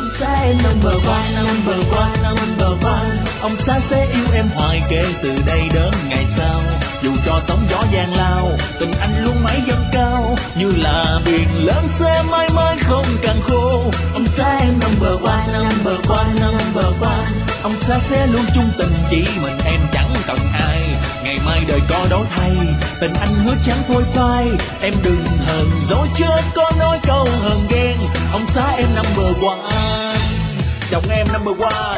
Ông xã em number one, number one. Ông xã sẽ yêu em hoài kể từ đây đến ngày sau. Dù cho sóng gió gian lao, tình anh luôn mãi dâng cao. Như là biển lớn sẽ mãi mãi không càng khô. Ông xã em number one, number one. Ông xã sẽ luôn chung tình, chỉ mình em chẳng cần ai. Ngày mai đời có đổi thay, tình anh hứa chẳng phôi phai. Em đừng hờn dỗi chết có nói câu hờn ghen. Ông xã em number one, chồng em number one.